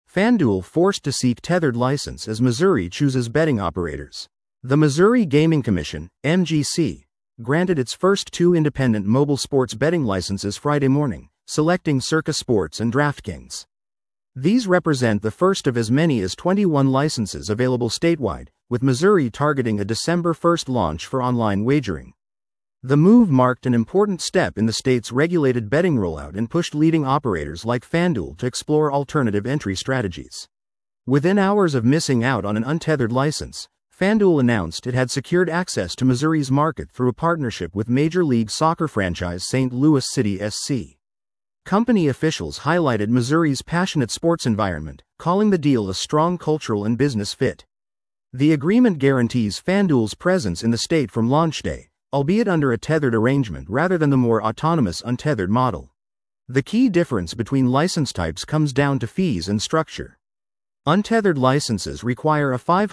FanDuel forced to seek tethered license as Missouri chooses betting operators. The Missouri Gaming Commission, MGC, granted its first 2 independent mobile sports betting licenses Friday morning, selecting Circa Sports and DraftKings. These represent the first of as many as 21 licenses available statewide, with Missouri targeting a December 1 launch for online wagering. The move marked an important step in the state's regulated betting rollout and pushed leading operators like FanDuel to explore alternative entry strategies. Within hours of missing out on an untethered license, FanDuel announced it had secured access to Missouri's market through a partnership with Major League Soccer franchise St. Louis City SC. Company officials highlighted Missouri's passionate sports environment, calling the deal a strong cultural and business fit. The agreement guarantees FanDuel's presence in the state from launch day, albeit under a tethered arrangement rather than the more autonomous untethered model. The key difference between license types comes down to fees and structure. Untethered licenses require a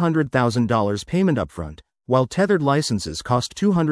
$500,000 payment upfront, while tethered licenses cost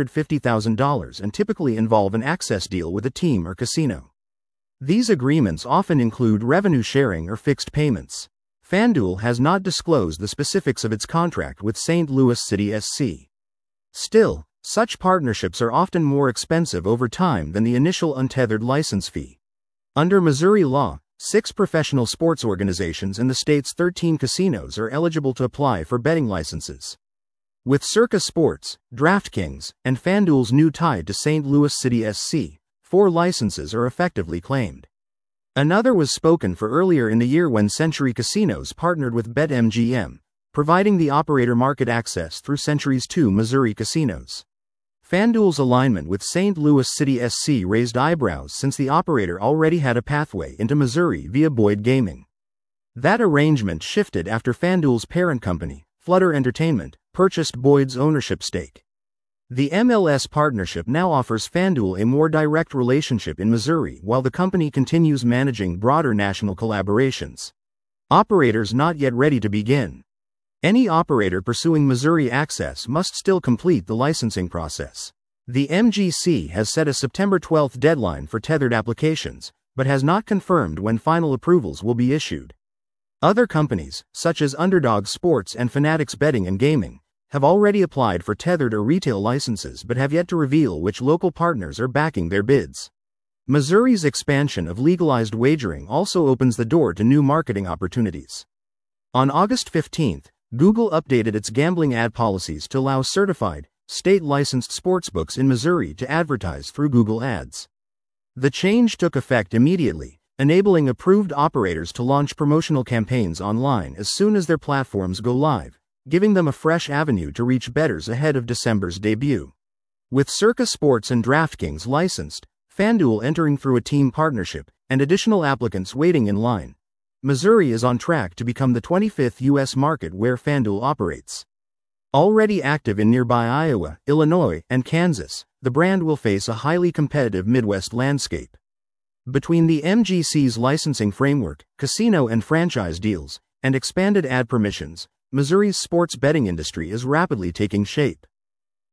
$250,000 and typically involve an access deal with a team or casino. These agreements often include revenue sharing or fixed payments. FanDuel has not disclosed the specifics of its contract with St. Louis City SC. Still, such partnerships are often more expensive over time than the initial untethered license fee. Under Missouri law, 6 professional sports organizations in the state's 13 casinos are eligible to apply for betting licenses. With Circa Sports, DraftKings, and FanDuel's new tie to St. Louis City SC, 4 licenses are effectively claimed. Another was spoken for earlier in the year when Century Casinos partnered with BetMGM, providing the operator market access through Century's 2 Missouri casinos. FanDuel's alignment with St. Louis City SC raised eyebrows since the operator already had a pathway into Missouri via Boyd Gaming. That arrangement shifted after FanDuel's parent company, Flutter Entertainment, purchased Boyd's ownership stake. The MLS partnership now offers FanDuel a more direct relationship in Missouri while the company continues managing broader national collaborations. Operators not yet ready to begin. Any operator pursuing Missouri access must still complete the licensing process. The MGC has set a September 12 deadline for tethered applications, but has not confirmed when final approvals will be issued. Other companies, such as Underdog Sports and Fanatics Betting and Gaming, have already applied for tethered or retail licenses but have yet to reveal which local partners are backing their bids. Missouri's expansion of legalized wagering also opens the door to new marketing opportunities. On August 15, Google updated its gambling ad policies to allow certified, state-licensed sportsbooks in Missouri to advertise through Google Ads. The change took effect immediately, enabling approved operators to launch promotional campaigns online as soon as their platforms go live, giving them a fresh avenue to reach bettors ahead of December's debut. With Circa Sports and DraftKings licensed, FanDuel entering through a team partnership, and additional applicants waiting in line, Missouri is on track to become the 25th U.S. market where FanDuel operates. Already active in nearby Iowa, Illinois, and Kansas, the brand will face a highly competitive Midwest landscape. Between the MGC's licensing framework, casino and franchise deals, and expanded ad permissions, Missouri's sports betting industry is rapidly taking shape.